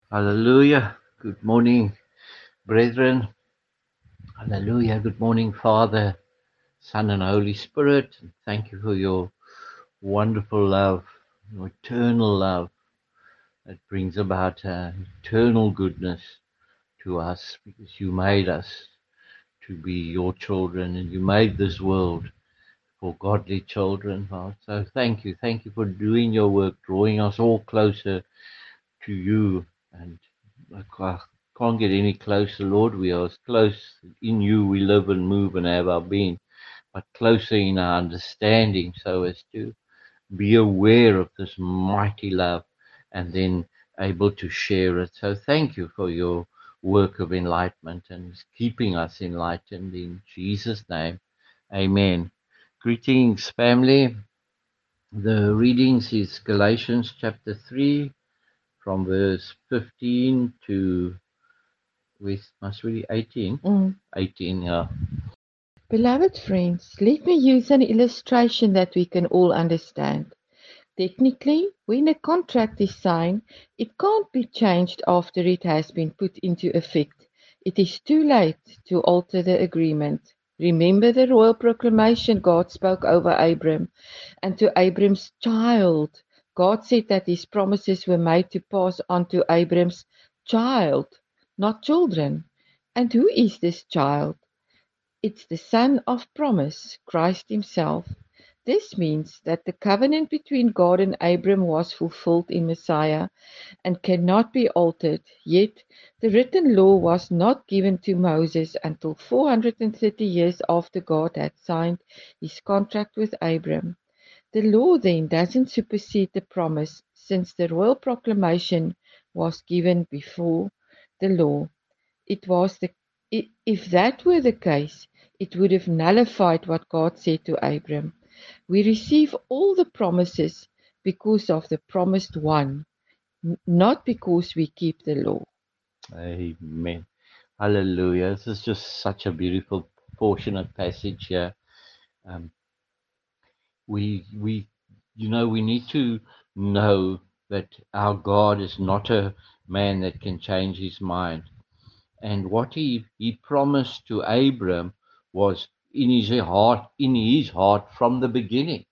Hallelujah. Good morning, brethren. Hallelujah. Good morning, Father, Son, and Holy Spirit. And thank you for your wonderful love, your eternal love that brings about eternal goodness to us because you made us to be your children and you made this world for godly children, Lord. So thank you. Thank you for doing your work, drawing us all closer to you. And I can't get any closer, Lord. We are as close in you. We live and move and have our being, but closer in our understanding so as to be aware of this mighty love and then able to share it. So thank you for your work of enlightenment and keeping us enlightened in Jesus' name. Amen. Greetings, family. The readings is Galatians chapter 3 from verse 15 to with must really 18. 18, yeah. Beloved friends, let me use an illustration that we can all understand. Technically, when a contract is signed, it can't be changed after it has been put into effect. It is too late to alter the agreement. Remember the royal proclamation God spoke over Abram and to Abram's child. God said that his promises were made to pass on to Abram's child, not children. And who is this child? It's the Son of promise, Christ himself. This means that the covenant between God and Abram was fulfilled in Messiah and cannot be altered, yet the written law was not given to Moses until 430 years after God had signed his contract with Abram. The law then doesn't supersede the promise, since the royal proclamation was given before the law. It was the If that were the case, it would have nullified what God said to Abram. We receive all the promises because of the promised one, not because we keep the law. Amen. Hallelujah. This is just such a beautiful portion of passage here. Um, we we need to know that our God is not a man that can change his mind. And what he promised to Abram was in his heart from the beginning,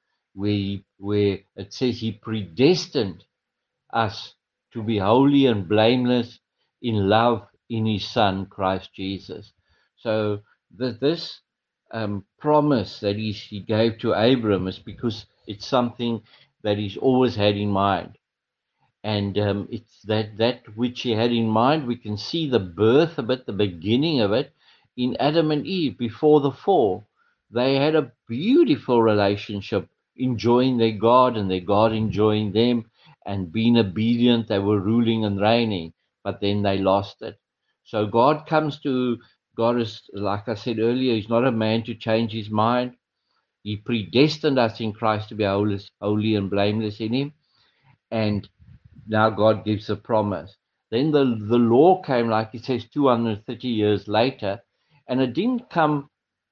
where it says he predestined us to be holy and blameless in love in his Son, Christ Jesus. So this promise that he gave to Abram is because it's something that he's always had in mind. And it's that which he had in mind. We can see the birth of it, the beginning of it, in Adam and Eve before the fall. They had a beautiful relationship, enjoying their God and their God enjoying them, and being obedient. They were ruling and reigning, but then they lost it. So God is, like I said earlier, he's not a man to change his mind. He predestined us in Christ to be holy and blameless in him. And now God gives a promise. Then the law came, like it says, 230 years later, and it didn't come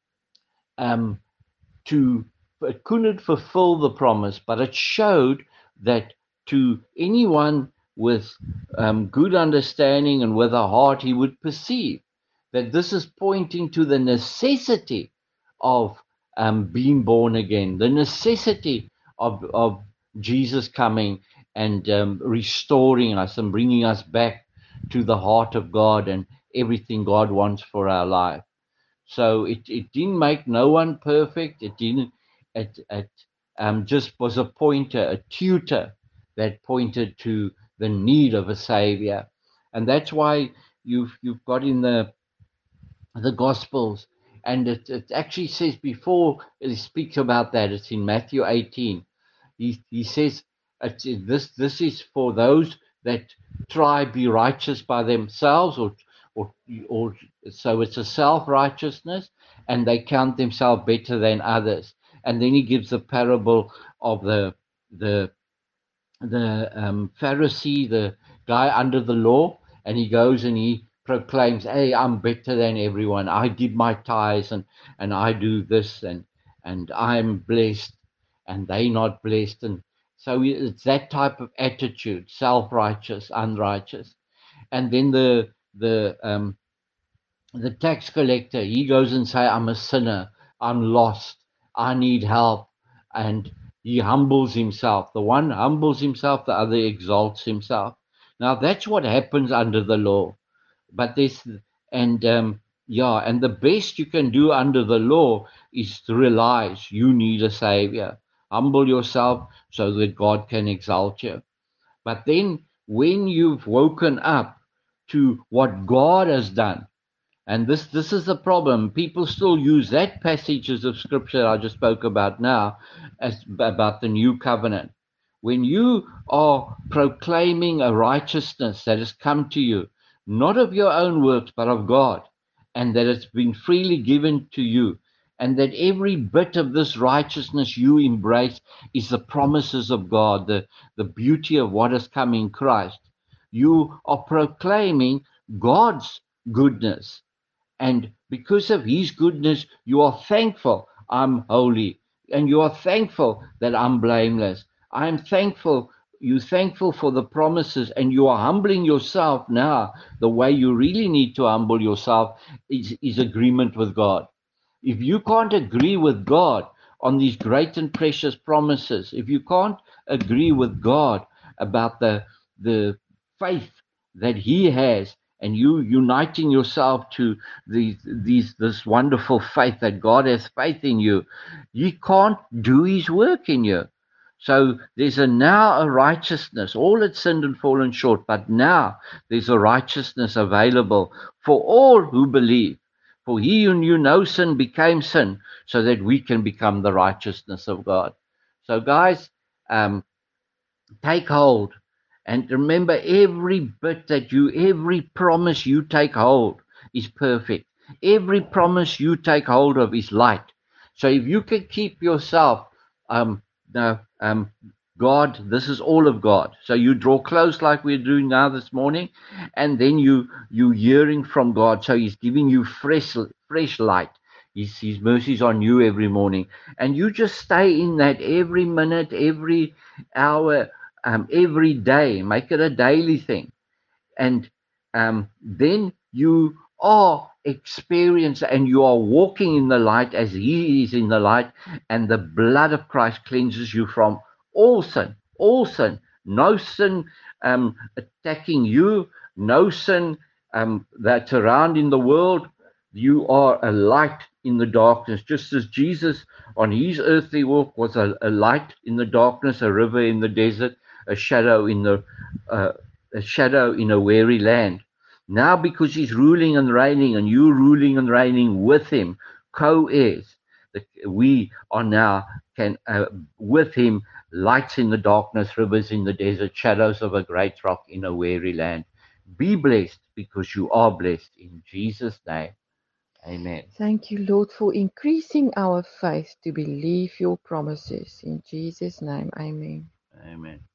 um, to, it couldn't fulfill the promise, but it showed that to anyone with good understanding and with a heart, he would perceive that this is pointing to the necessity of being born again, the necessity of Jesus coming and restoring us and bringing us back to the heart of God and everything God wants for our life. So it didn't make no one perfect. It didn't. It just was a pointer, a tutor that pointed to the need of a savior, and that's why you've got in the Gospels, and it actually says before it speaks about that. It's in Matthew 18. He says this is for those that try be righteous by themselves, or or so it's a self righteousness, and they count themselves better than others. And then he gives the parable of the Pharisee, the guy under the law, and he goes and he proclaims, "Hey, I'm better than everyone. I give my tithes and I do this and I'm blessed, and they not blessed." And so it's that type of attitude, self-righteous, unrighteous. And then the tax collector, he goes and say, I'm a sinner, I'm lost, I need help. And he humbles himself. The one humbles himself, the other exalts himself. Now that's what happens under the law. But there's and yeah, and the best you can do under the law is to realize you need a savior. Humble yourself so that God can exalt you. But then when you've woken up to what God has done, and this is the problem. People still use that passages of scripture I just spoke about now as about the new covenant. When you are proclaiming a righteousness that has come to you, not of your own works, but of God, and that it's been freely given to you, and that every bit of this righteousness you embrace is the promises of God, the beauty of what has come in Christ. You are proclaiming God's goodness, and because of his goodness, you are thankful I'm holy. And you are thankful that I'm blameless. I'm thankful, you're thankful for the promises, and you are humbling yourself now. The way you really need to humble yourself is agreement with God. If you can't agree with God on these great and precious promises, if you can't agree with God about the faith that He has, and you uniting yourself to this wonderful faith that God has faith in you, you can't do His work in you. So there's now a righteousness. All had sinned and fallen short, but now there's a righteousness available for all who believe. For he who knew no sin became sin so that we can become the righteousness of God. So, guys, um, take hold and remember every promise you take hold is perfect. Every promise you take hold of is light. So if you can keep yourself, um, no, God, this is all of God. So you draw close like we're doing now this morning, and then you hearing from God. So He's giving you fresh light. His mercies on you every morning, and you just stay in that every minute, every hour, every day. Make it a daily thing, and then you are experienced and you are walking in the light as He is in the light, and the blood of Christ cleanses you from all sin, all sin. No sin attacking you, no sin that's around in the world. You are a light in the darkness, just as Jesus on his earthly walk was a light in the darkness, a river in the desert, a shadow in the uh, a shadow in a weary land. Now, because he's ruling and reigning, and you ruling and reigning with him, co-heirs, that we are now can with him, lights in the darkness, rivers in the desert, shadows of a great rock in a weary land. Be blessed because you are blessed in Jesus' name. Amen. Thank you, Lord, for increasing our faith to believe your promises. In Jesus' name, amen. Amen.